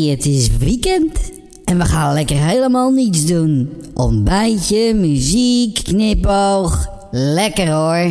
het is weekend en we gaan lekker helemaal niets doen. Ontbijtje, muziek, knipoog. Lekker hoor.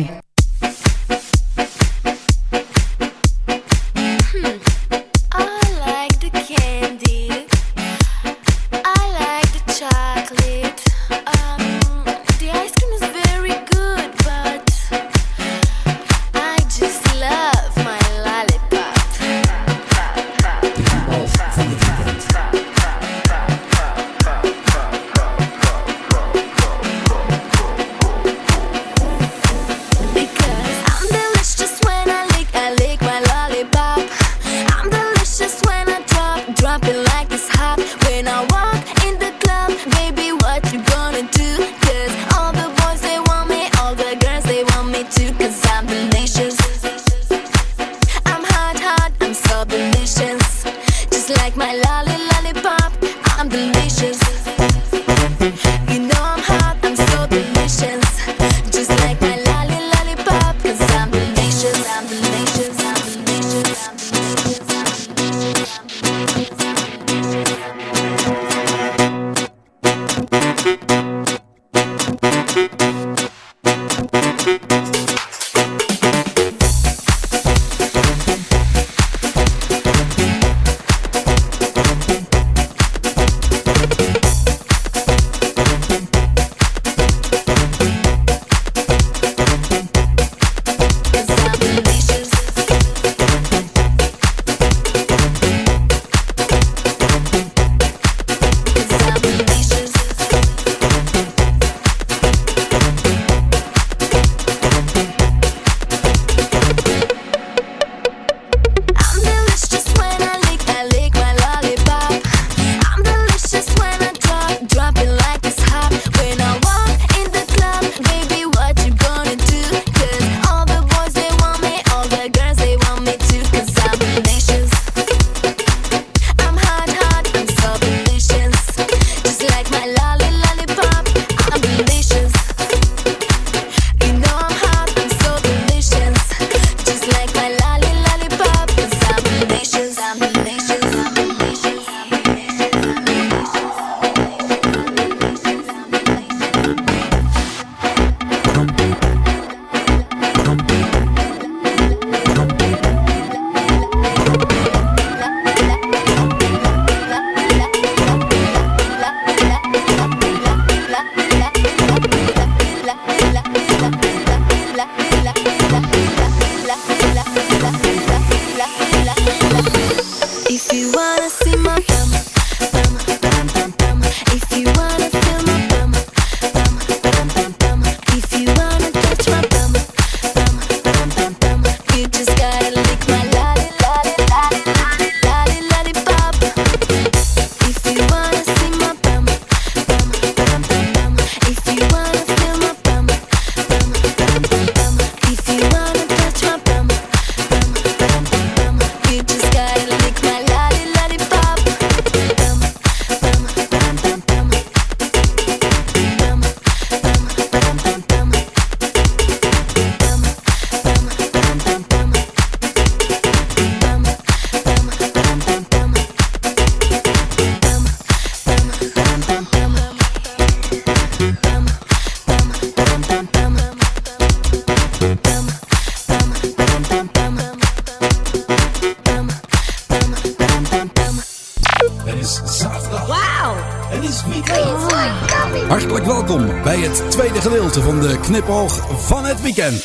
Hartelijk welkom bij het tweede gedeelte van de knipoog van het weekend.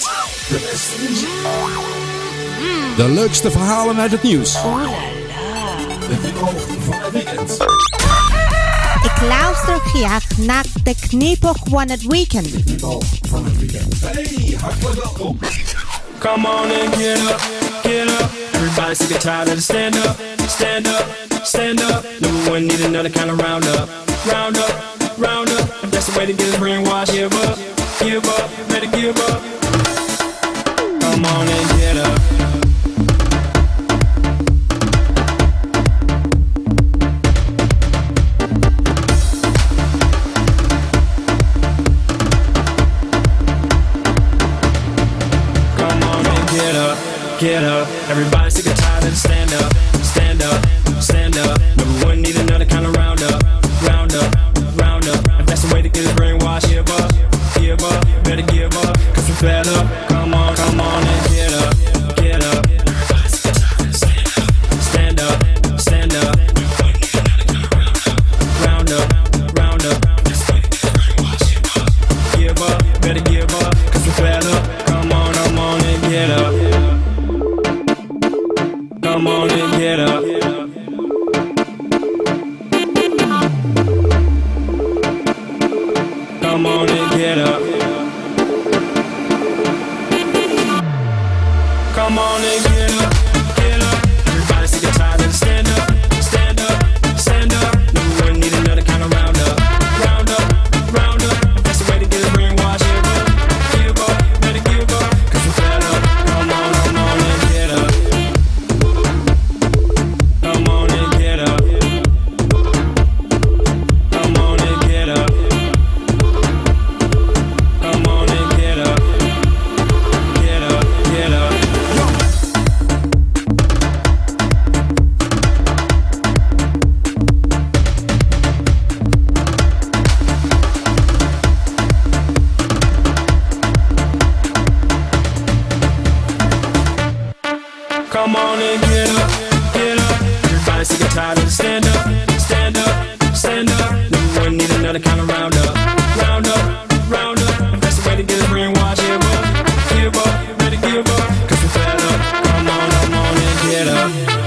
De leukste verhalen uit het nieuws. De knipoog van het weekend. Ik luister graag naar de knipoog van het weekend. De knipoog van het weekend. Hey, hartelijk welkom. Come on and get up, get up. Everybody's sick and tired of the stand up, stand up, stand up. Number one, need another kind of round up, round up, round up. If that's the way to get his brainwashed, give up, give up, better give up. Come on and get up. Get up, everybody's sick and tired of the stand up, stand up, stand up. Number one. get tired of the stand up, stand up, stand up. Number one, need another kind of round up, round up, round up. If that's the way to get a brainwash, give up, ready to give up. Cause we fed up, come on and get up.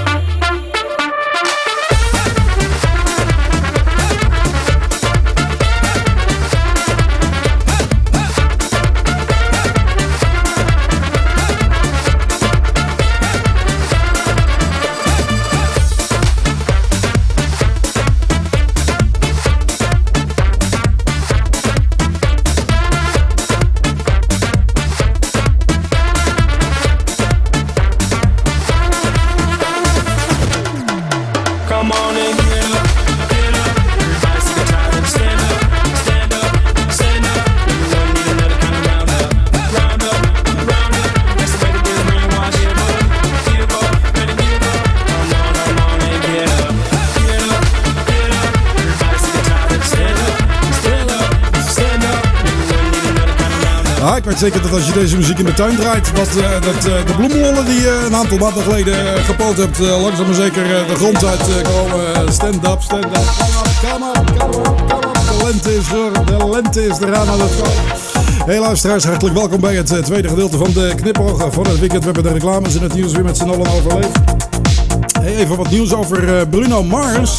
Ik weet zeker dat als je deze muziek in de tuin draait, dat de bloemenhollen die je een aantal maanden geleden gepoot hebt, langzaam maar zeker de grond uitkomen. Stand up, stand up. Come on. De lente is eraan aan het komen. Hey luisteraars, hartelijk welkom bij het tweede gedeelte van de Knipoog van het weekend. We hebben de reclames in het nieuws weer met z'n allen overleefd. Hey, even wat nieuws over Bruno Mars.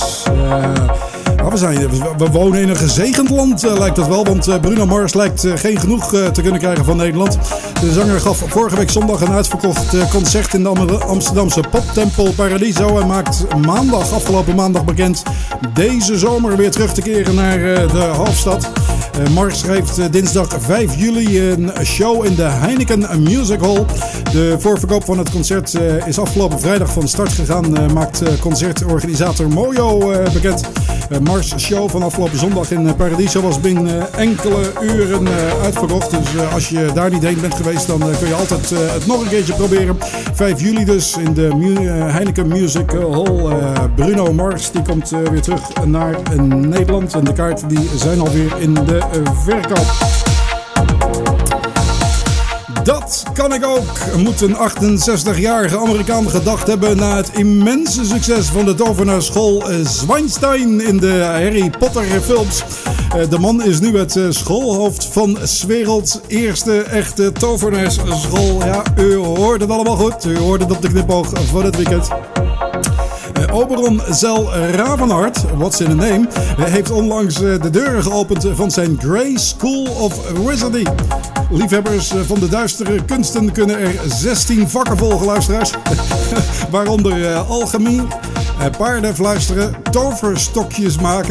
We wonen in een gezegend land, lijkt het wel, want Bruno Mars lijkt geen genoeg te kunnen krijgen van Nederland. De zanger gaf vorige week zondag een uitverkocht concert in de Amsterdamse poptempel Paradiso en maakt afgelopen maandag bekend deze zomer weer terug te keren naar de hoofdstad. Mars geeft dinsdag 5 juli een show in de Heineken Music Hall. De voorverkoop van het concert is afgelopen vrijdag van start gegaan, maakt concertorganisator Mojo bekend. Mars show van afgelopen zondag in Paradiso was binnen enkele uren uitverkocht. Dus als je daar niet heen bent geweest, dan kun je altijd het nog een keertje proberen. 5 juli dus in de Heineken Music Hall. Bruno Mars die komt weer terug naar Nederland. En de kaarten die zijn alweer in de verkoop. Dat kan ik ook, moet een 68-jarige Amerikaan gedacht hebben na het immense succes van de tovenaarschool Zwijnstein in de Harry Potter films. De man is nu het schoolhoofd van 's werelds eerste echte tovenaarsschool. Ja, u hoort het allemaal goed. U hoort het op de Knipoog van het weekend. Oberon Zel Ravenhart, what's in a name, heeft onlangs de deuren geopend van zijn Grey School of Wizardry. Liefhebbers van de duistere kunsten kunnen er 16 vakken volgen, luisteraars. Waaronder alchemie, paarden fluisteren, toverstokjes maken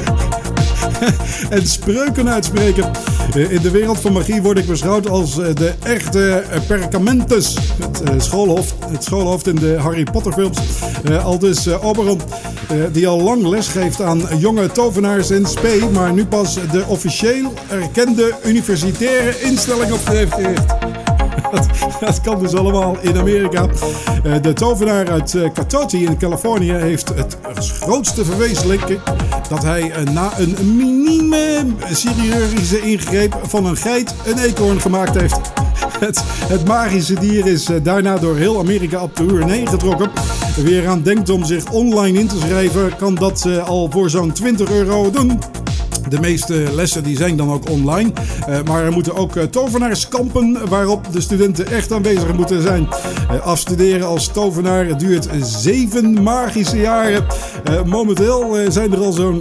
en spreuken uitspreken. In de wereld van magie word ik beschouwd als de echte Perkamentus. Het schoolhoofd in de Harry Potter films. Aldus Oberon, die al lang les geeft aan jonge tovenaars in spe, maar nu pas de officieel erkende universitaire instelling opgericht heeft. Dat kan dus allemaal in Amerika. De tovenaar uit Katoti in Californië heeft het grootste verwezenlijken dat hij na een minieme chirurgische ingreep van een geit een eekhoorn gemaakt heeft. Het magische dier is daarna door heel Amerika op de tournee getrokken. Wie eraan denkt om zich online in te schrijven, kan dat al voor zo'n €20 doen. De meeste lessen die zijn dan ook online. Maar er moeten ook tovenaarskampen waarop de studenten echt aanwezig moeten zijn. Afstuderen als tovenaar duurt 7 magische jaren. Momenteel zijn er al zo'n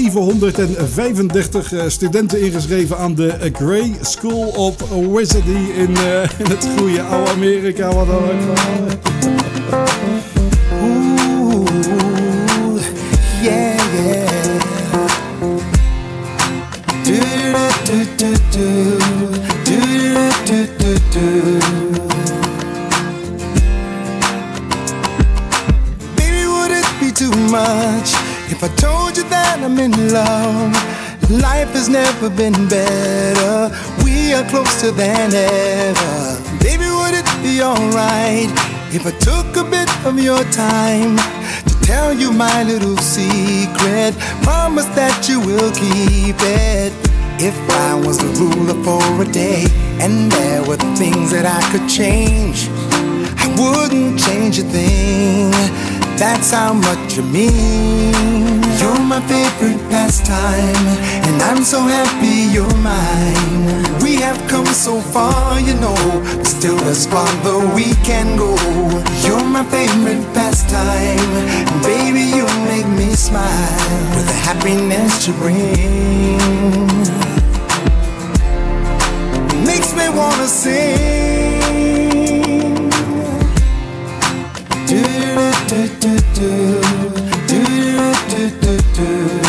735 studenten ingeschreven aan de Grey School of Wizardry in het goede oude Amerika. Wat dan ook. Yeah, yeah. Baby, would it be too much if I told you that I'm in love? Life has never been better. We are closer than ever. Baby, would it be alright if I took a bit of your time to tell you my little secret? Promise that you will keep it. If I was the ruler for a day and there were things that I could change, I wouldn't change a thing. that's how much you mean. You're my favorite pastime, and I'm so happy you're mine. We have come so far, you know, but still there's farther we can go. You're my favorite pastime, and baby you make me smile with the happiness you bring. Makes me wanna sing. Do do do do do do do do.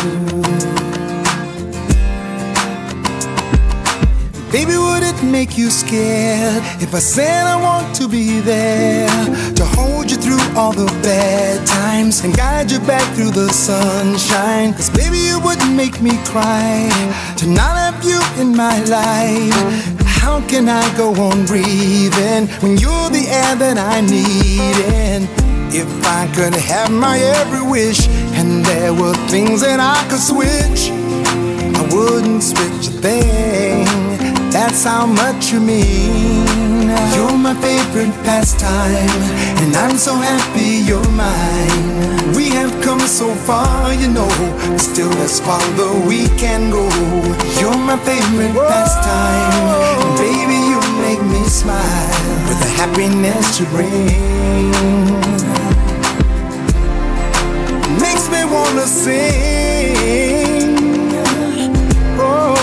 Baby, would it make you scared if I said I want to be there to hold you through all the bad times and guide you back through the sunshine? 'Cause baby, it wouldn't make me cry to not have you in my life. How can I go on breathing when you're the air that I need? And if I could have my every wish and there were things that I could switch, I wouldn't switch a thing. That's how much you mean. You're my favorite pastime, and I'm so happy you're mine. We have come so far, you know, still there's farther we can go. You're my favorite pastime, and baby you make me smile with the happiness you bring. Makes me wanna sing. Oh.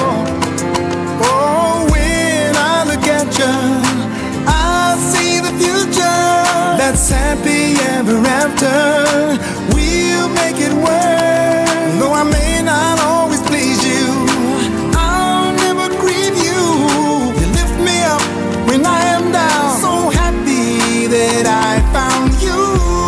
I see the future that's happy ever after. We'll make it work. Though I may not always please you, I'll never grieve you. You lift me up when I am down. So happy that I found you.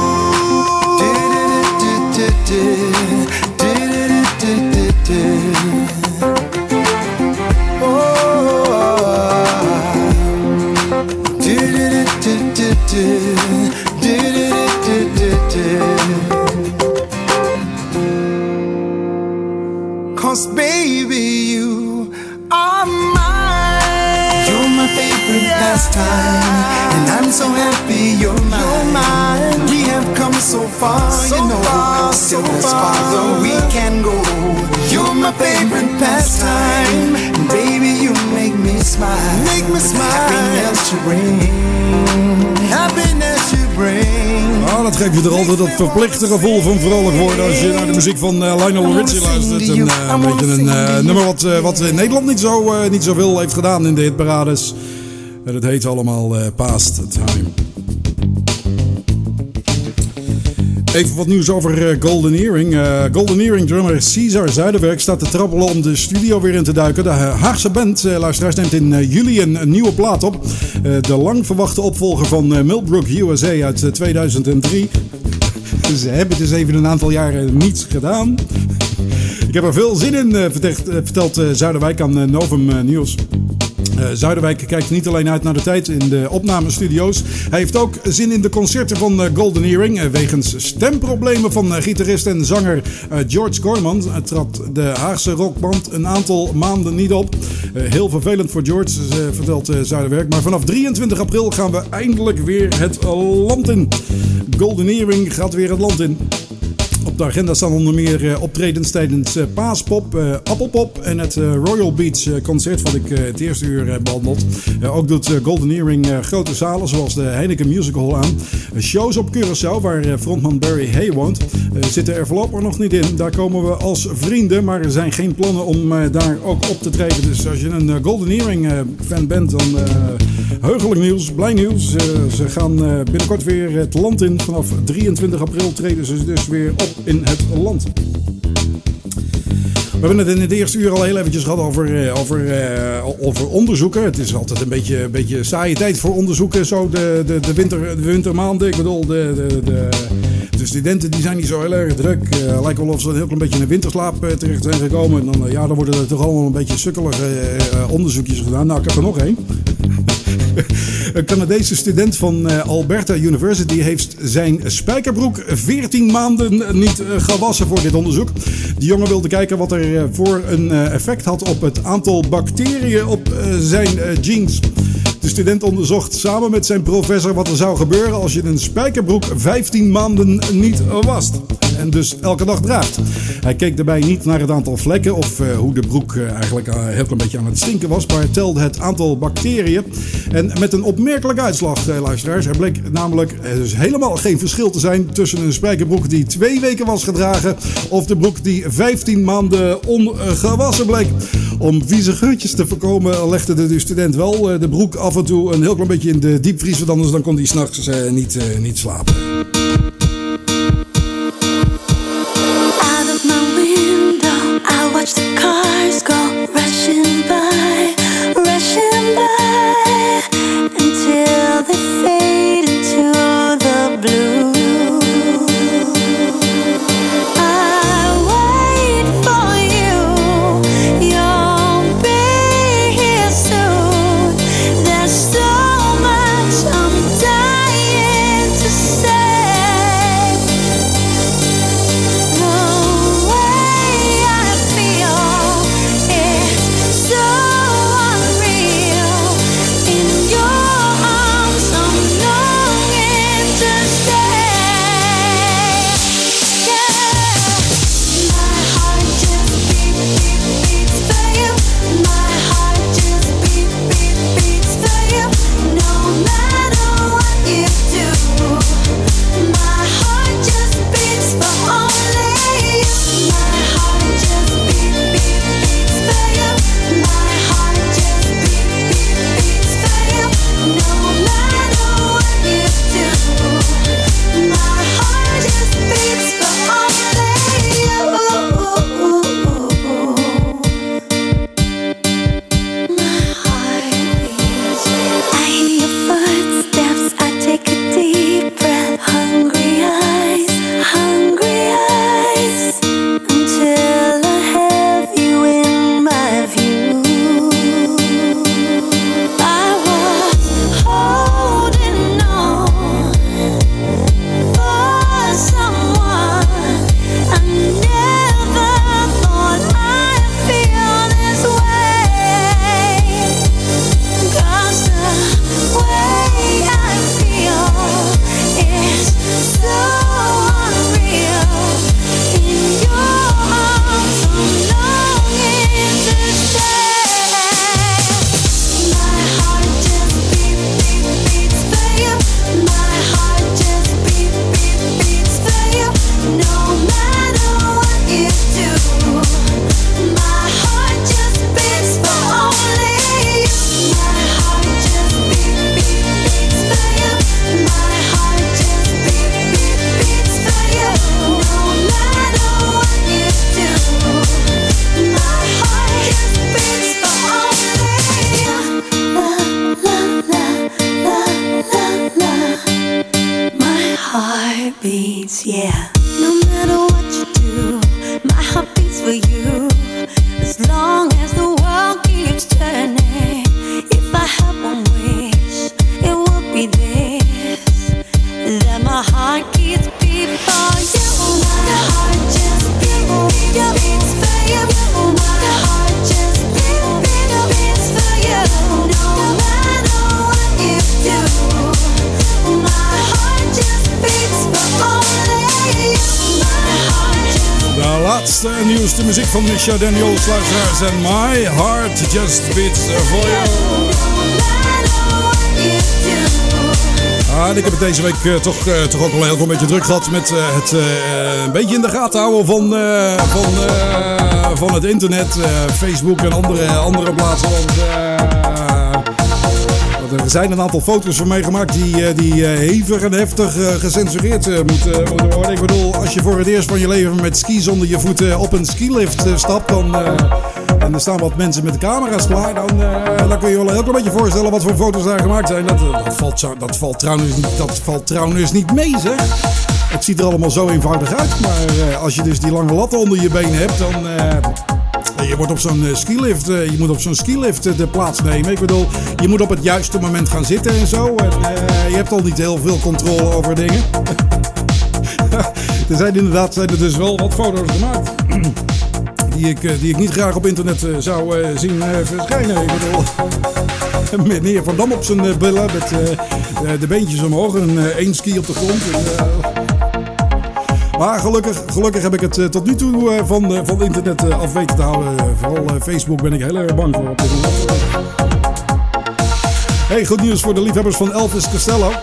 Cause baby you are mine. You're my favorite pastime, and I'm so happy you're mine. We have come so far, you know, still as far we can go. You're my favorite pastime, and baby you make me smile. Make me smile. Happiness you bring. Happiness you bring. Ah, dat geeft je er altijd dat verplichte gevoel van vrolijk worden als je naar de muziek van Lionel Richie luistert. Een beetje een nummer wat in Nederland niet zoveel heeft gedaan in de hitparades. Dat heet allemaal Past Time. Even wat nieuws over Golden Earring. Golden Earring drummer Cesar Zuiderwerk staat te trappelen om de studio weer in te duiken. De Haagse band, luisteraars, neemt in juli een nieuwe plaat op. De lang verwachte opvolger van Millbrook USA uit 2003. Ze hebben dus even een aantal jaren niets gedaan. Ik heb er veel zin in, vertelt Zuiderwijk aan Novum Nieuws. Zuiderwijk kijkt niet alleen uit naar de tijd in de opnamestudio's. Hij heeft ook zin in de concerten van Golden Earring. Wegens stemproblemen van gitarist en zanger George Gorman trad de Haagse rockband een aantal maanden niet op. Heel vervelend voor George, vertelt Zuiderwerk. Maar vanaf 23 april gaan we eindelijk weer het land in. Golden Earring gaat weer het land in. Op de agenda staan onder meer optredens tijdens Paaspop, Appelpop en het Royal Beach concert wat ik het eerste uur heb behandeld. Ook doet Golden Earring grote zalen zoals de Heineken Musical Hall aan. Shows op Curaçao waar frontman Barry Hay woont zitten er voorlopig nog niet in. Daar komen we als vrienden, maar er zijn geen plannen om daar ook op te treden. Dus als je een Golden Earring fan bent, dan heugelijk nieuws, blij nieuws. Ze gaan binnenkort weer het land in. Vanaf 23 april treden ze dus weer op in het land. We hebben het in het eerste uur al heel eventjes gehad over onderzoeken. Het is altijd een beetje saaie tijd voor onderzoeken. Zo de wintermaanden. Ik bedoel, de studenten die zijn niet zo heel erg druk. Lijkt wel of ze een heel klein beetje in de winterslaap terecht zijn gekomen. En dan worden er toch allemaal een beetje sukkelige onderzoekjes gedaan. Nou, ik heb er nog één. Een Canadese student van Alberta University heeft zijn spijkerbroek 14 maanden niet gewassen voor dit onderzoek. De jongen wilde kijken wat er voor een effect had op het aantal bacteriën op zijn jeans. De student onderzocht samen met zijn professor wat er zou gebeuren als je een spijkerbroek 15 maanden niet wast. En dus elke dag draagt. Hij keek daarbij niet naar het aantal vlekken of hoe de broek eigenlijk heel een beetje aan het stinken was, maar telde het aantal bacteriën. En met een opmerkelijke uitslag, luisteraars. Er bleek namelijk dus helemaal geen verschil te zijn tussen een spijkerbroek die 2 weken was gedragen of de broek die 15 maanden ongewassen bleek. Om vieze geurtjes te voorkomen legde de student wel de broek af en toe een heel klein beetje in de diepvries, want anders dan kon hij 's nachts niet slapen. Watch the cars go rushing by, until they fade into the blue. I wait for you, you'll be here soon. There's so much I'm dying to say. The way I feel is so unreal. In your arms I'm longing to stay. Yeah. My heart just beats for you. My heart just beats for you. No matter what you do. My heart just beats for only you. My heart just beats for you. My heart just beats for you. No matter what you do. My heart just beats for only you. My heart beats. I hear your footsteps. I take a deep breath. Hungry eyes, until I have you in my view. I was holding on for someone. I never thought I'd feel this way. 'Cause the way I feel is so unreal. In your arms I'm longing to stay. My heart just beats for you. My heart just beats for you. No matter what you do. My heart just beats for only you. My heart just beats for you. My heart just beats for you. No matter what you do. My heart just beats for only you. La la la la la la. My heart beats, yeah. No matter what you do, my heart beats for you. As long as the world keeps turning. If I have one wish, it would be this: that my heart keeps beating for you. My heart just beats for you. My heart just beats for you. No matter what you do. My heart just beats for only you. My heart just De laatste en nieuwste muziek van Misha Daniels, luisteraars. En My Heart Just Beats For You. En ik heb het deze week toch ook wel heel een beetje druk gehad met het een beetje in de gaten houden van het internet, Facebook en andere plaatsen. Want er zijn een aantal foto's van mij gemaakt die hevig en heftig gecensureerd moeten worden. Ik bedoel, als je voor het eerst van je leven met skis onder je voeten op een skilift stapt, en er staan wat mensen met de camera's klaar, dan kun je wel een heel klein beetje voorstellen wat voor foto's daar gemaakt zijn. Dat valt trouwens niet mee, zeg. Het ziet er allemaal zo eenvoudig uit, maar als je dus die lange latten onder je benen hebt, dan... Je wordt op zo'n skilift, je moet op zo'n skilift de plaats nemen. Ik bedoel, je moet op het juiste moment gaan zitten en zo. En je hebt al niet heel veel controle over dingen. Er zijn dus wel wat foto's gemaakt die ik niet graag op internet zou zien verschijnen. Ik bedoel... Meneer Van Dam op zijn billen met de beentjes omhoog en één ski op de grond. Maar gelukkig heb ik het tot nu toe van internet af weten te houden. Vooral Facebook ben ik heel erg bang voor op dit moment. Hey, goed nieuws voor de liefhebbers van Elvis Costello.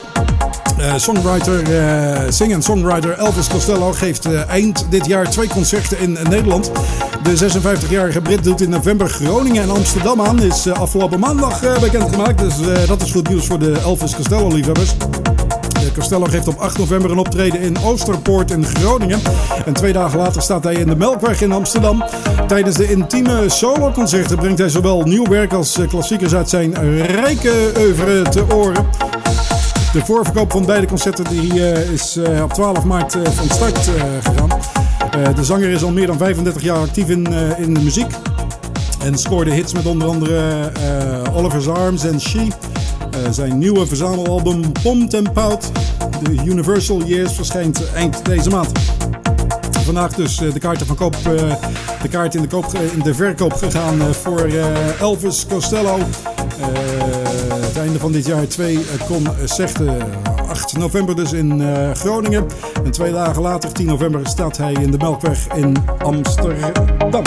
Singer-songwriter Elvis Costello geeft eind dit jaar 2 concerten in Nederland. De 56-jarige Brit doet in november Groningen en Amsterdam aan. Is afgelopen maandag bekendgemaakt. Dus dat is goed nieuws voor de Elvis Costello-liefhebbers. Costello geeft op 8 november een optreden in Oosterpoort in Groningen. En 2 dagen later staat hij in de Melkweg in Amsterdam. Tijdens de intieme soloconcerten brengt hij zowel nieuw werk als klassiekers uit zijn rijke oeuvre te oren. De voorverkoop van beide concerten is op 12 maart van start gegaan. De zanger is al meer dan 35 jaar actief in de muziek. En scoorde hits met onder andere Oliver's Arms en She. Zijn nieuwe verzamelalbum Pompt and Pout, The Universal Years, verschijnt eind deze maand. Vandaag dus de kaart in de verkoop gegaan voor Elvis Costello. Het einde van dit jaar 2 concerten. 8 november dus in Groningen. En 2 dagen later, 10 november, staat hij in de Melkweg in Amsterdam.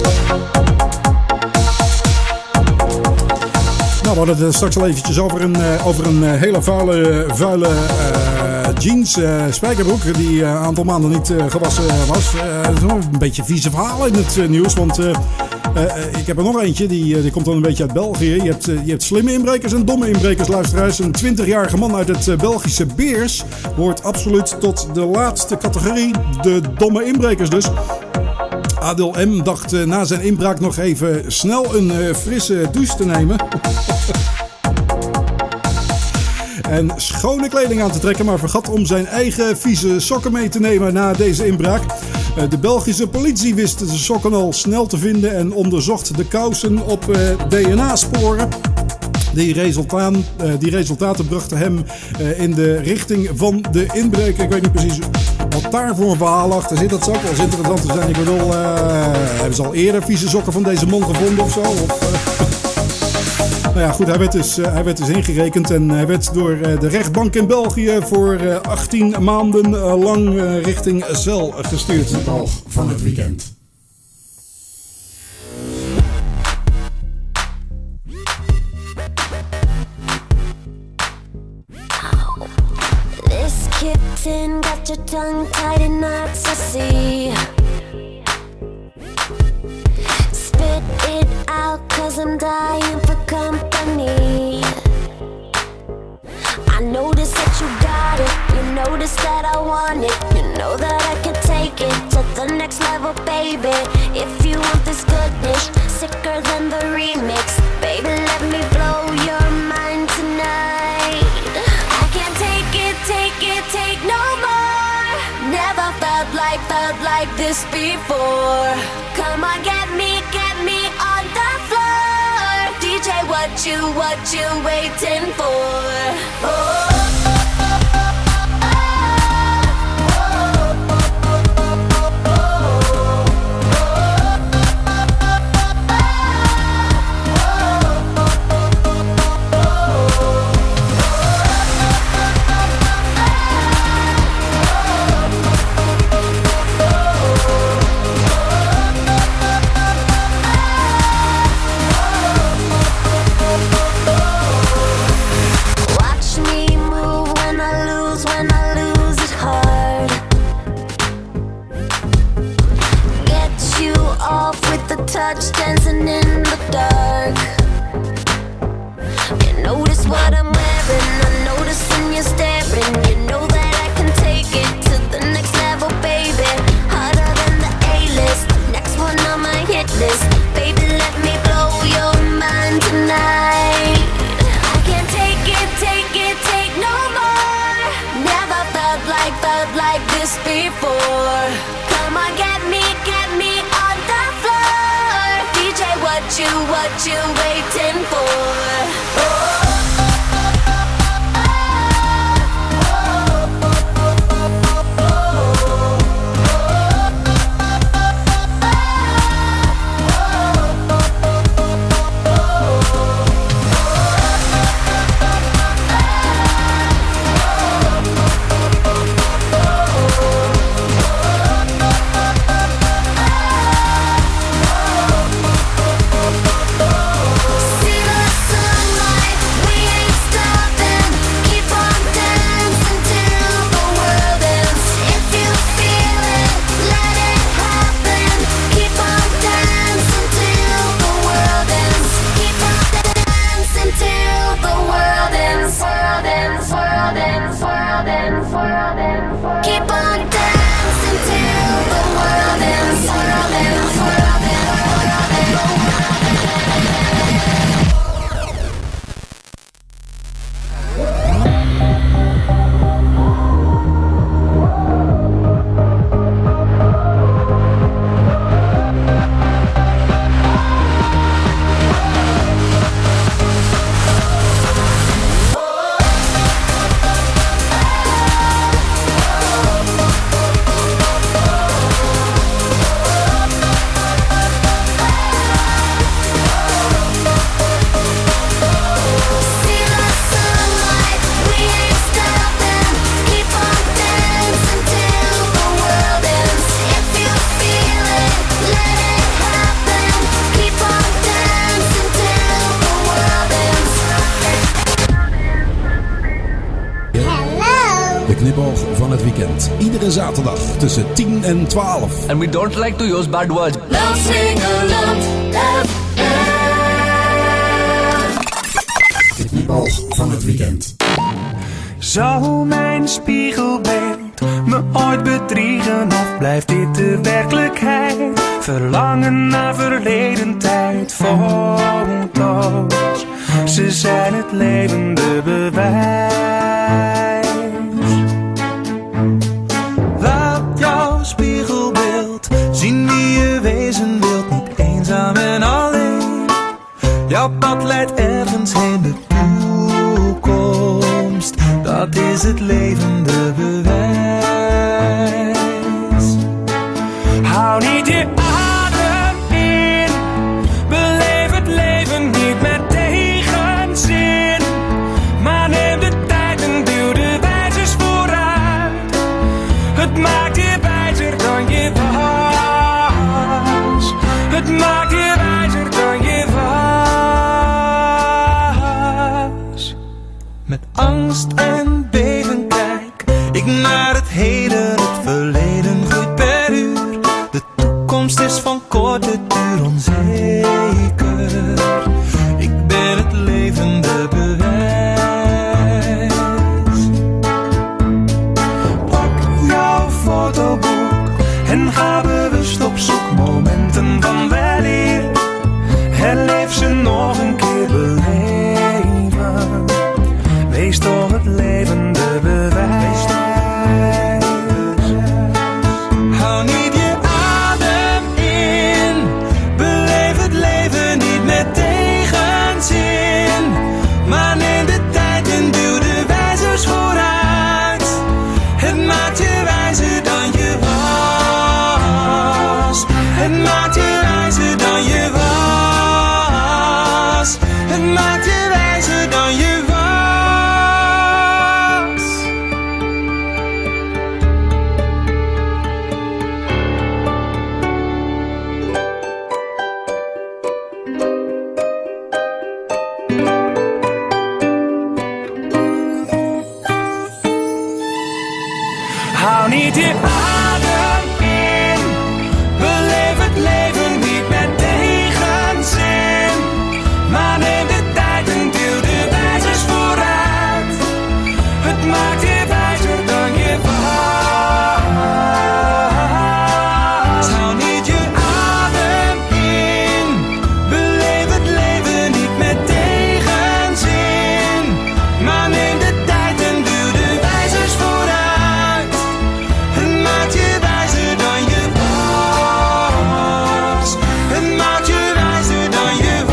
Nou, we hadden het straks al eventjes over een hele vuile jeans spijkerbroek die een aantal maanden niet gewassen was. Een beetje vieze verhalen in het nieuws, want ik heb er nog eentje, die komt dan een beetje uit België. Je hebt slimme inbrekers en domme inbrekers, luisteraars. Een 20-jarige man uit het Belgische Beers hoort absoluut tot de laatste categorie, de domme inbrekers dus. Adel M. dacht na zijn inbraak nog even snel een frisse douche te nemen. En schone kleding aan te trekken, maar vergat om zijn eigen vieze sokken mee te nemen na deze inbraak. De Belgische politie wist de sokken al snel te vinden en onderzocht de kousen op DNA-sporen. Die resultaten brachten hem in de richting van de inbreker. Ik weet niet precies wat daar voor een verhaal achter zit. Dat zou ook wel eens interessant te zijn. Ik bedoel, hebben ze al eerder vieze sokken van deze man gevonden of zo? Nou ja, goed, hij werd dus ingerekend en hij werd door de rechtbank in België voor 18 maanden lang richting cel gestuurd. Oog van het weekend. Kitten got your tongue tied in knots, I see. Spit it out, cause I'm dying for company. I notice that you got it, you notice that I want it. You know that I can take it to the next level, baby. If you want this goodness, sicker than the remix. Baby, let me blow your mind tonight. I can't take it, take no more. Never felt like this before. Come on, get me on the floor. DJ, what you waiting for? Oh. Touch dancing in the dark. You notice what I'm wearing, I notice when you're staring. You know that I can take it to the next level, baby. Harder than the A-list, next one on my hit list. Baby, let me blow your mind tonight. I can't take it, take no more. Never felt like this before. Come on, get me on the floor. DJ, what you waiting for? Oh. knipoog van het weekend. Iedere zaterdag tussen 10 en 12. And we don't like to use bad words. De knipoog van het weekend. Zal mijn spiegelbeeld me ooit bedriegen of blijft dit de werkelijkheid? Verlangen naar verleden tijd, foto's, ze zijn het levende bewijs. Laat jouw spiegelbeeld zien wie je wezen wilt, niet eenzaam en alleen. Jouw pad leidt ergens heen, de toekomst, dat is het levende bewijs. Hou niet je adem in, beleef het leven niet met tegenzin, maar neem de tijd en duw de wijzers vooruit. Het maakt je wijzer dan je was, het maakt je wijzer dan je was. Met angst en beven kijk ik naar het heden, het verleden groeit per uur. De toekomst is van korte duur onzeker. Ik ben het levende bewijs. Pak jouw fotoboek en ga bewust op zoek, momenten van weleer. Herleef ze nog een keer, beleven. Wees toch het levende bewijs. Hou niet je adem in, beleef het leven niet met tegenzin, maar neem de tijd en duw de wijzers vooruit. Het maakt je wijzer dan je was, het maakt je wijzer dan je was, het maakt je wijzer dan je was. Hou niet je adem in, beleef het leven niet met tegenzin, maar neem de tijd en duw de wijzers vooruit. Het maakt je wijzer dan je was. Hou niet je adem in, beleef het leven niet met tegenzin, maar neem de tijd en duw de wijzers vooruit. Het maakt je wijzer dan je was, het maakt je wijzer dan je was.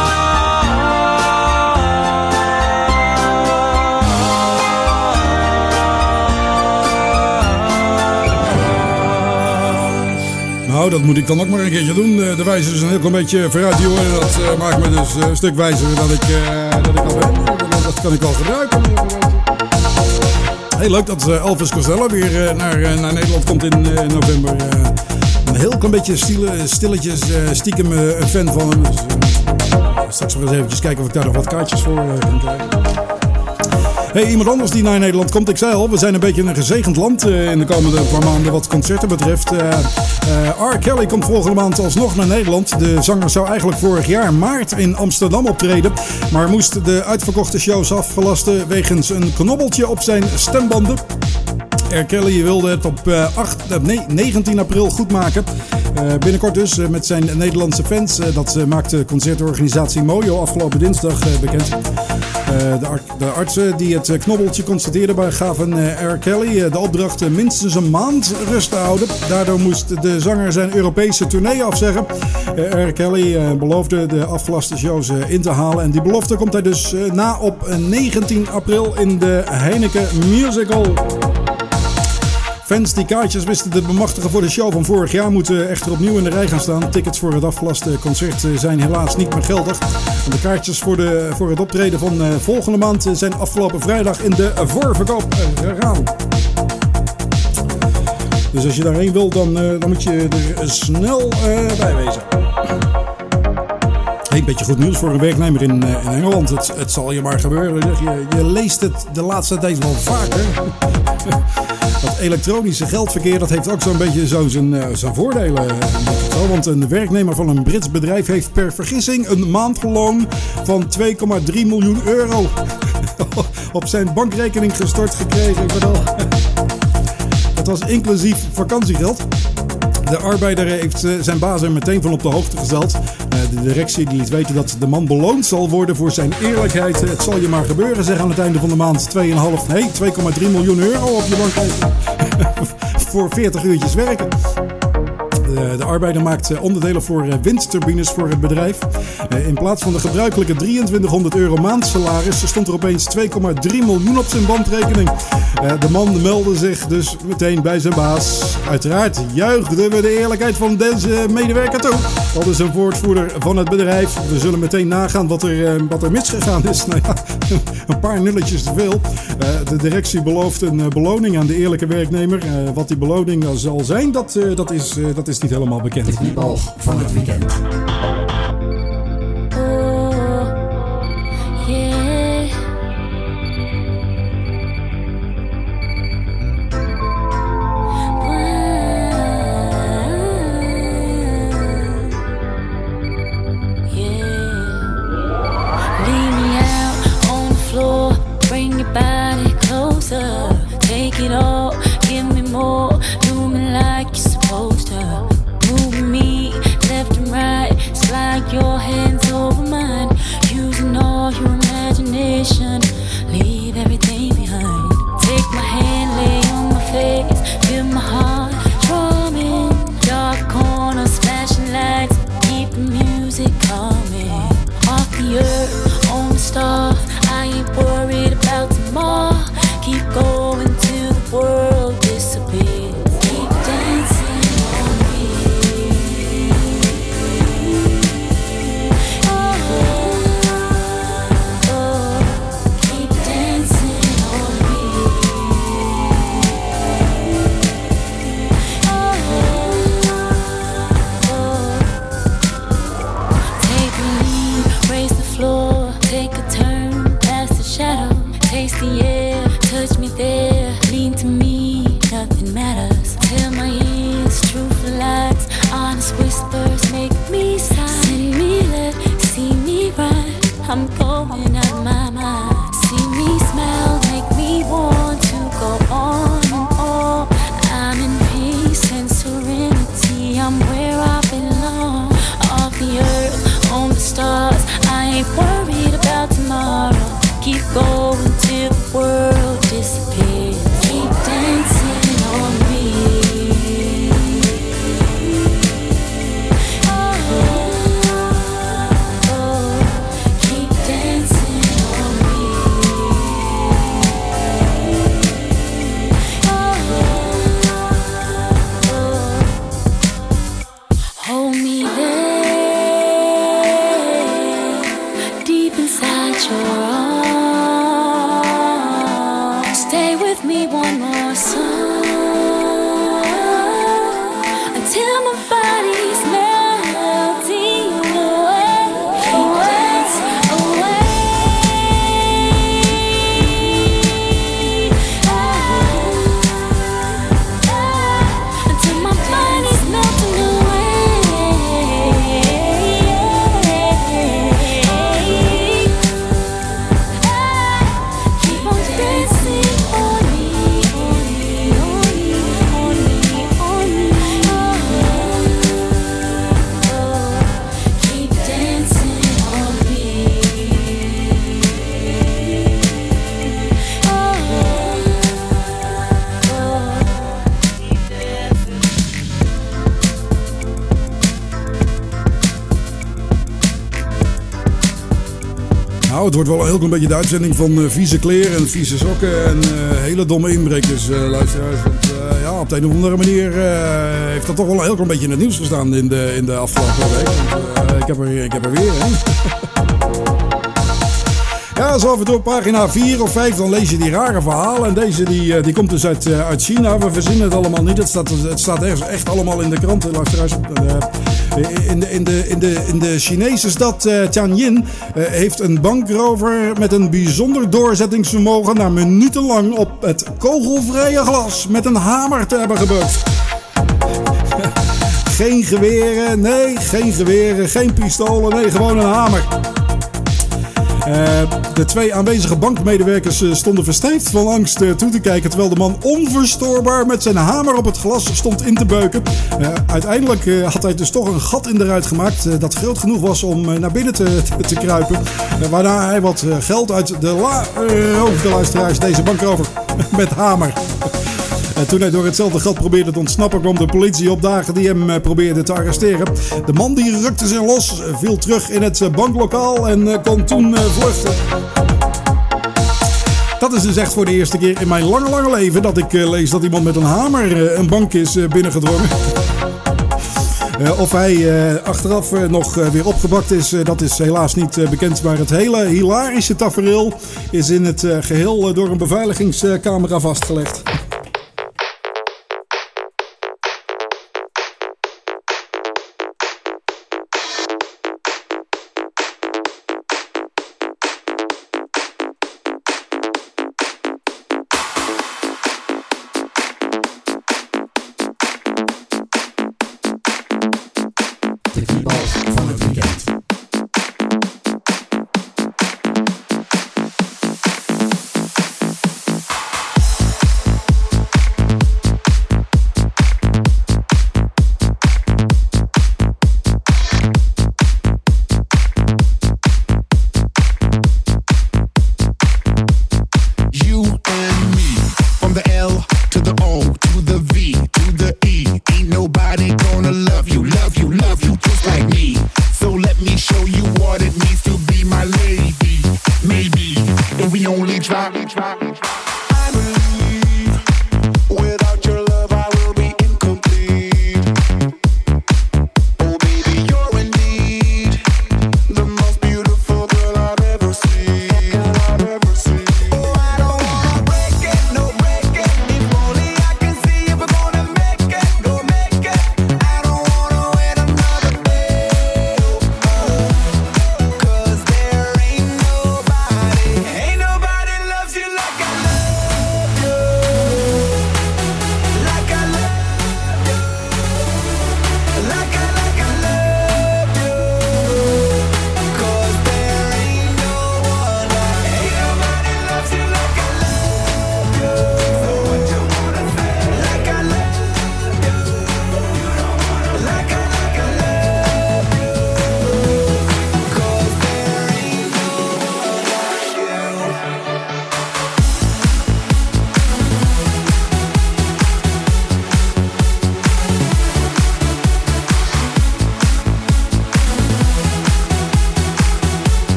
Nou, dat moet ik dan ook maar een keertje doen. De wijzer is een heel klein beetje vooruit, jongen. Dat maakt me dus een stuk wijzer dan ik al ben. Dat kan ik wel gebruiken. Heel leuk dat Elvis Costello weer naar Nederland komt in november. Een heel klein beetje stilletjes, stiekem een fan van hem. Dus, straks nog eens eventjes kijken of ik daar nog wat kaartjes voor kan krijgen. Hey, iemand anders die naar Nederland komt. Ik zei al, we zijn een beetje een gezegend land in de komende paar maanden wat concerten betreft. R. Kelly komt volgende maand alsnog naar Nederland. De zanger zou eigenlijk vorig jaar maart in Amsterdam optreden, maar moest de uitverkochte shows afgelasten wegens een knobbeltje op zijn stembanden. R. Kelly wilde het op 19 april goed maken. Binnenkort dus met zijn Nederlandse fans. Dat maakte concertorganisatie Mojo afgelopen dinsdag bekend. De artsen die het knobbeltje constateerden gaven R. Kelly de opdracht minstens een maand rust te houden. Daardoor moest de zanger zijn Europese tournee afzeggen. R. Kelly beloofde de afgelaste shows in te halen. En die belofte komt hij dus na op 19 april in de Heineken Musical. Fans die kaartjes wisten te bemachtigen voor de show van vorig jaar moeten echter opnieuw in de rij gaan staan. Tickets voor het afgelaste concert zijn helaas niet meer geldig. De kaartjes voor het optreden van volgende maand zijn afgelopen vrijdag in de voorverkoop gegaan. Dus als je daarheen wil, dan moet je er snel bij wezen. Hey, beetje goed nieuws voor een werknemer in Engeland. Het zal je maar gebeuren. Je leest het de laatste tijd wel vaker. Dat elektronische geldverkeer, dat heeft ook zo'n beetje zijn voordelen. Want een werknemer van een Brits bedrijf heeft per vergissing een maandloon van 2,3 miljoen euro op zijn bankrekening gestort gekregen. Dat was inclusief vakantiegeld. De arbeider heeft zijn baas er meteen van op de hoogte gesteld. De directie die liet weten dat de man beloond zal worden voor zijn eerlijkheid. Het zal je maar gebeuren, zeg aan het einde van de maand 2,3 miljoen euro op je bankrekening. Voor 40 uurtjes werken. De arbeider maakt onderdelen voor windturbines voor het bedrijf. In plaats van de gebruikelijke 2300 euro maandsalaris stond er opeens 2,3 miljoen op zijn bankrekening. De man meldde zich dus meteen bij zijn baas. Uiteraard juichten we de eerlijkheid van deze medewerker toe. Dat is een woordvoerder van het bedrijf. We zullen meteen nagaan wat er misgegaan is. Nou ja, een paar nulletjes te veel. De directie belooft een beloning aan de eerlijke werknemer. Wat die beloning zal zijn, dat is niet helemaal bekend. De knipoog van het weekend. Take it all, give me more, do me like you're supposed to. Move me left and right, slide your hands over mine. Using all your imagination, leave everything behind. Take my hand, lay on my face, feel my heart drumming. Dark corners, flashing lights, keep the music coming. Off the earth, on the stars, I ain't worried about tomorrow. Keep going till the world disappears. Keep dancing on me. Oh, keep dancing on me. Take the lead, raise the floor, take a turn, past the shadow, taste the air. Touch me there, lean to me, nothing matters. Tell my ears, truthful lies, honest whispers make me sigh. See me left, see me right, I'm going out of my mind. See me smile, make me want to go on and on. I'm in peace and serenity, I'm where I belong. Off the earth, on the stars, I ain't worried about tomorrow. Keep going till the world disappears. Keep dancing on me. Oh, keep dancing on me. Hold me there, deep inside your arms. Stay with me one more song until my body's melting away. Keep dancing away. Until my body's melting away. Keep on dancing. Nou, het wordt wel een heel klein beetje de uitzending van vieze kleren en vieze sokken en hele domme inbrekers, luisteraars. Want ja, op de een of andere manier heeft dat toch wel een heel klein beetje in het nieuws gestaan in de afgelopen week. Want, ik heb er weer een. Ja, zo af en toe op pagina 4 of 5 dan lees je die rare verhalen. En deze die komt dus uit China. We verzinnen het allemaal niet. Het staat echt allemaal in de kranten, luisteraars. In de Chinese stad Tianjin heeft een bankrover met een bijzonder doorzettingsvermogen na minutenlang op het kogelvrije glas met een hamer te hebben gebeukt. Geen geweren, geen pistolen, nee, gewoon een hamer. De 2 aanwezige bankmedewerkers stonden versteend van angst toe te kijken, terwijl de man onverstoorbaar met zijn hamer op het glas stond in te beuken. Uiteindelijk had hij dus toch een gat in de ruit gemaakt dat groot genoeg was om naar binnen te kruipen. Waarna hij wat geld uit de luisteraars deze bankrover met hamer. Toen hij door hetzelfde gat probeerde te ontsnappen, kwam de politie opdagen die hem probeerde te arresteren. De man die rukte zich los, viel terug in het banklokaal en kon toen vluchten. Dat is dus echt voor de eerste keer in mijn lange leven dat ik lees dat iemand met een hamer een bank is binnengedrongen. Of hij achteraf nog weer opgepakt is, dat is helaas niet bekend. Maar het hele hilarische tafereel is in het geheel door een beveiligingscamera vastgelegd.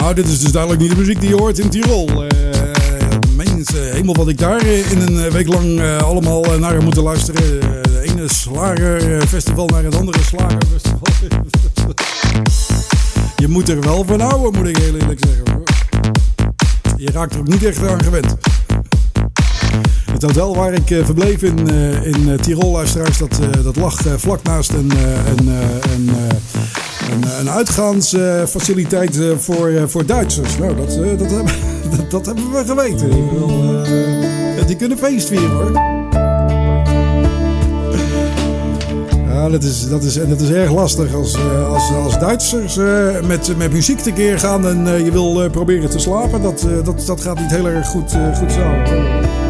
Nou, dit is dus duidelijk niet de muziek die je hoort in Tirol. Mensen, hemel wat ik daar in een week lang allemaal naar heb moeten luisteren. De ene slagerfestival naar het andere slagerfestival. Je moet er wel van houden, moet ik heel eerlijk zeggen. Je raakt er ook niet echt aan gewend. Het hotel waar ik verbleef in Tirol, luisteraars, dat lag vlak naast een uitgaansfaciliteit voor Duitsers. Nou, dat hebben we geweten. Die kunnen feest vieren, hoor. Ja, dat is erg lastig als Duitsers met muziek tekeer gaan en je wil proberen te slapen. Dat gaat niet heel erg goed samen.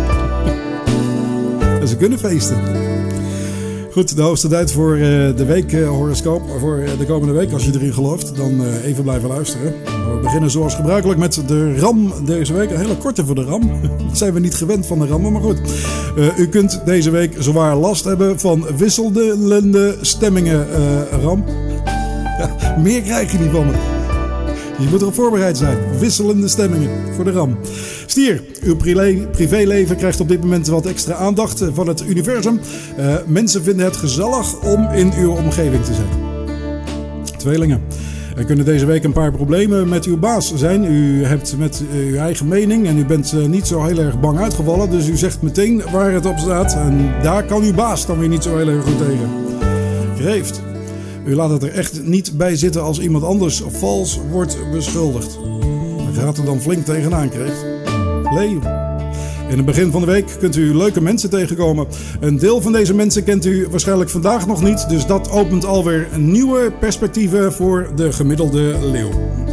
Ze kunnen feesten. Goed, de hoogste tijd voor de weekhoroscoop voor de komende week. Als je erin gelooft, dan even blijven luisteren. We beginnen zoals gebruikelijk met de RAM deze week. Een hele korte voor de RAM. Dat zijn we niet gewend van de rammen, maar goed. U kunt deze week zowaar last hebben van wisselende stemmingen, RAM. Ja, meer krijg je niet van me. Je moet erop voorbereid zijn. Wisselende stemmingen voor de RAM. Stier, uw privéleven krijgt op dit moment wat extra aandacht van het universum. Mensen vinden het gezellig om in uw omgeving te zijn. Tweelingen, er kunnen deze week een paar problemen met uw baas zijn. U hebt met uw eigen mening en u bent niet zo heel erg bang uitgevallen. Dus u zegt meteen waar het op staat. En daar kan uw baas dan weer niet zo heel erg goed tegen. Kreeft. U laat het er echt niet bij zitten als iemand anders vals wordt beschuldigd. Dan gaat er dan flink tegenaan, Kreeft. Leeuw. In het begin van de week kunt u leuke mensen tegenkomen. Een deel van deze mensen kent u waarschijnlijk vandaag nog niet. Dus dat opent alweer nieuwe perspectieven voor de gemiddelde leeuw.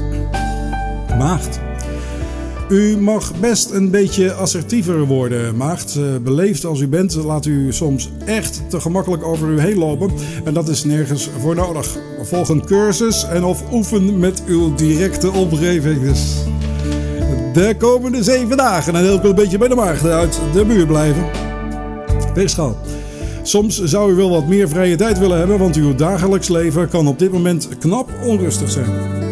Maagd. U mag best een beetje assertiever worden, maagd. Beleefd als u bent, laat u soms echt te gemakkelijk over u heen lopen. En dat is nergens voor nodig. Volg een cursus en of oefen met uw directe omgeving. Dus de komende 7 dagen en heel een beetje bij de maagden uit de buurt blijven. Weegschaal. Soms zou u wel wat meer vrije tijd willen hebben, want uw dagelijks leven kan op dit moment knap onrustig zijn.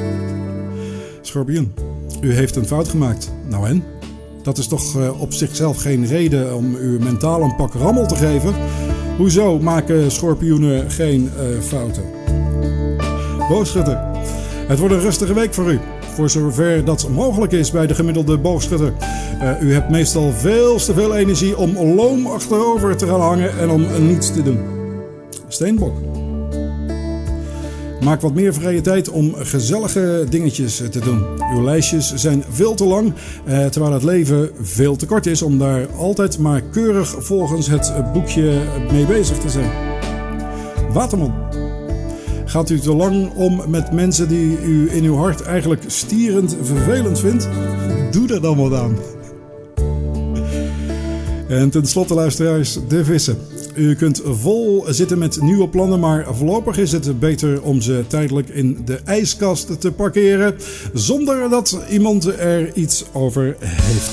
Schorpioen. U heeft een fout gemaakt. Nou en? Dat is toch op zichzelf geen reden om u mentaal een pak rammel te geven? Hoezo maken schorpioenen geen fouten? Boogschutter. Het wordt een rustige week voor u. Voor zover dat mogelijk is bij de gemiddelde boogschutter. U hebt meestal veel te veel energie om loom achterover te gaan hangen en om niets te doen. Steenbok. Maak wat meer vrije tijd om gezellige dingetjes te doen. Uw lijstjes zijn veel te lang, terwijl het leven veel te kort is om daar altijd maar keurig volgens het boekje mee bezig te zijn. Waterman. Gaat u te lang om met mensen die u in uw hart eigenlijk stierend vervelend vindt? Doe er dan wat aan. En tenslotte, luisteraars, de vissen. U kunt vol zitten met nieuwe plannen, maar voorlopig is het beter om ze tijdelijk in de ijskast te parkeren, zonder dat iemand er iets over heeft.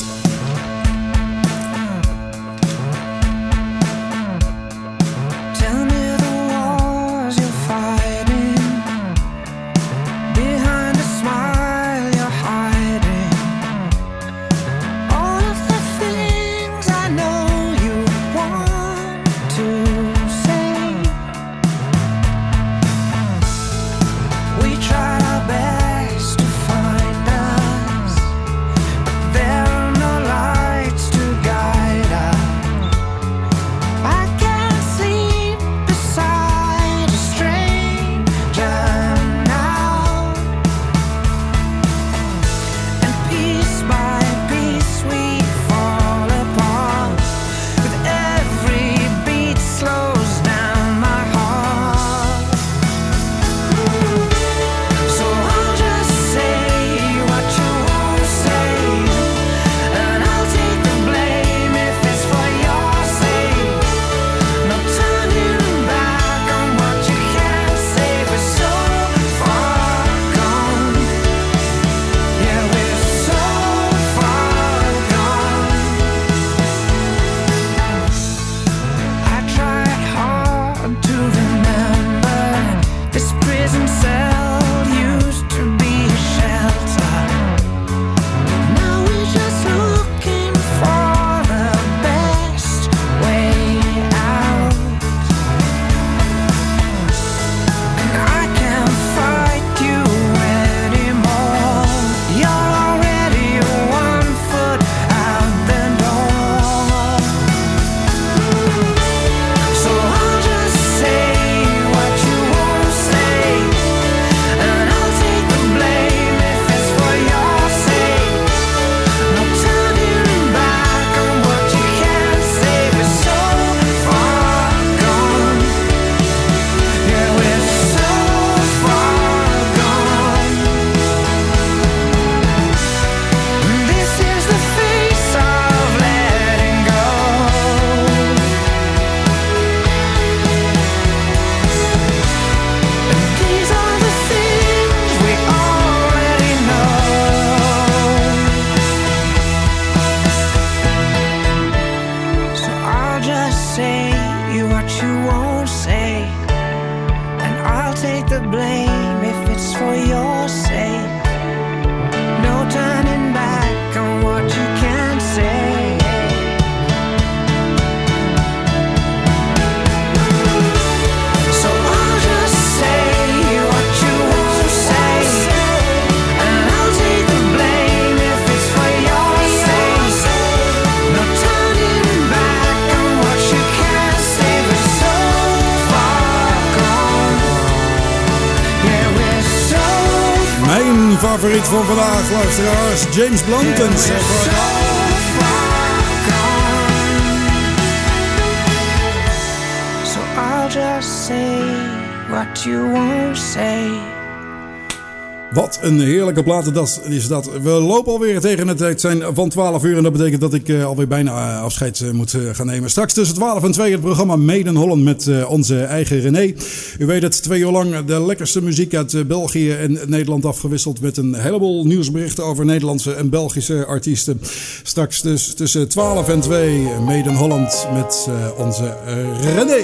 Tried our best to find us, but there are no mijn favoriet van vandaag, luisteraars. James Blunt en So Far Gone. So I'll just say what you won't say. Wat een heerlijke plaat is dat. We lopen alweer tegen het tijd zijn van 12 uur. En dat betekent dat ik alweer bijna afscheid moet gaan nemen. Straks tussen 12 en 2 het programma Made in Holland met onze eigen René. U weet het, 2 uur lang de lekkerste muziek uit België en Nederland afgewisseld. Met een heleboel nieuwsberichten over Nederlandse en Belgische artiesten. Straks dus tussen 12 en 2 Made in Holland met onze René.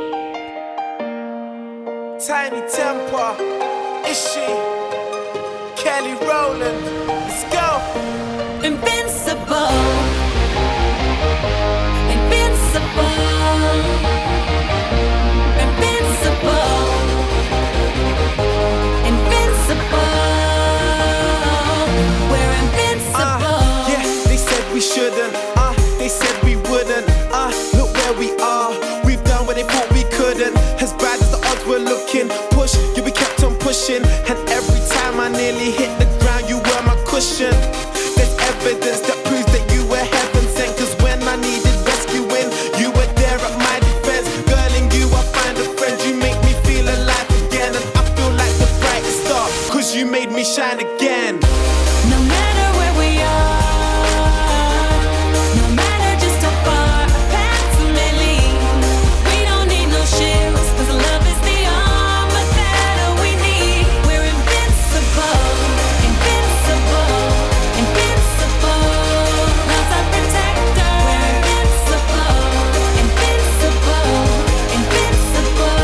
Tiny Temper, is she? Kelly Rowland, let's go. Invincible, invincible, invincible, invincible. We're invincible. Yeah, they said we shouldn't. They said we wouldn't. Look where we are. We've done what they thought we couldn't. As bad as the odds were looking, push, you be kept on pushing. And every time I nearly hit the ground, you were my cushion. There's evidence that proves that you were heaven sent. Cause when I needed rescuing, you were there at my defense. Girl, in you I find a friend. You make me feel alive again. And I feel like the brightest star. Cause you made me shine again. No matter where we are, no matter just how far our paths may lead, we don't need no shields. Cause love is the armor that we need. We're invincible, invincible, invincible. Love's our protector. We're invincible, invincible, invincible.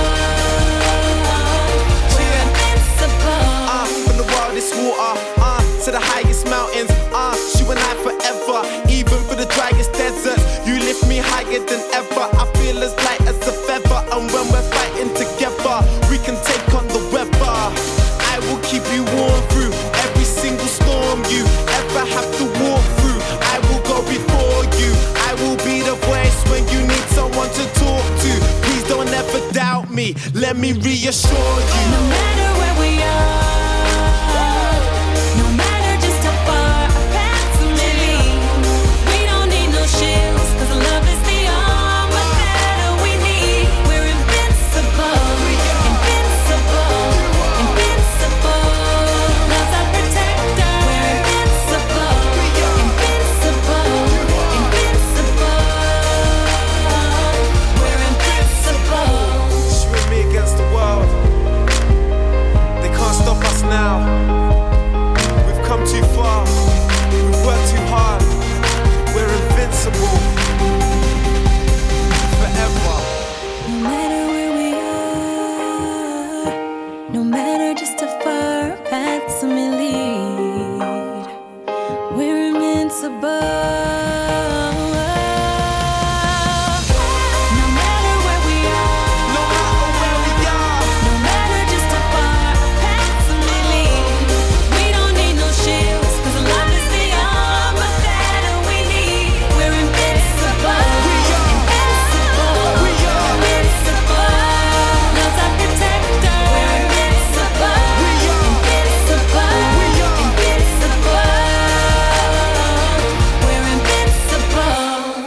We're invincible. From the wildest water, to the highest mountains, you and I forever. Even for the driest deserts, you lift me higher than ever. I feel as light as a feather, and when we're fighting together, we can take on the weather. I will keep you warm through every single storm you ever have to walk through. I will go before you. I will be the voice when you need someone to talk to. Please don't ever doubt me. Let me reassure you. No matter where we are, no matter just how far our paths may lead, we don't need no shields. Cause love is the armor that we need. We're invincible, invincible, invincible. Love's our protector. We're invincible, invincible, invincible. We're invincible. You and me against the world. They can't stop us now. We've come too far. We've worked too hard. We're invincible. Forever. No matter where we are, no matter just how far our paths may lead, we're invincible. No matter where we are, No matter where we are. no matter just how far our paths may lead, we don't need no shields. Cause love is the armor that we need. We're invincible. We are. Invincible. We are. Invincible. Love's our protector. We're invincible. We are. Invincible. We are. Invincible. We're invincible.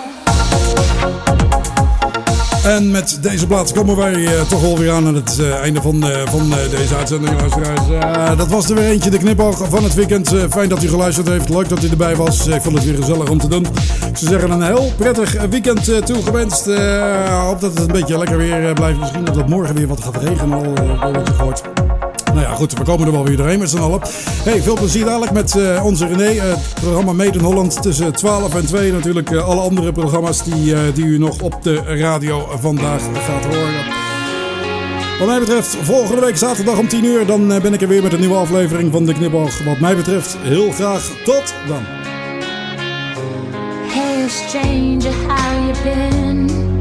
En met deze plaats komen wij toch alweer aan het einde van deze uitzending, luisteraars. Dat was er weer eentje, de knipoog van het weekend. Fijn dat u geluisterd heeft, leuk dat u erbij was. Ik vond het weer gezellig om te doen. Ik zou zeggen, een heel prettig weekend toegewenst. Hoop dat het een beetje lekker weer blijft. Misschien dat het morgen weer wat gaat regenen, al wat je gehoord. Nou ja, goed, we komen er wel weer doorheen met z'n allen. Hey, veel plezier dadelijk met onze René. Het programma Made in Holland tussen 12 en 2. Natuurlijk alle andere programma's die u nog op de radio vandaag gaat horen. Wat mij betreft, volgende week zaterdag om 10 uur... dan ben ik er weer met een nieuwe aflevering van de Knipoog. Wat mij betreft, heel graag tot dan. Hey stranger, how you been?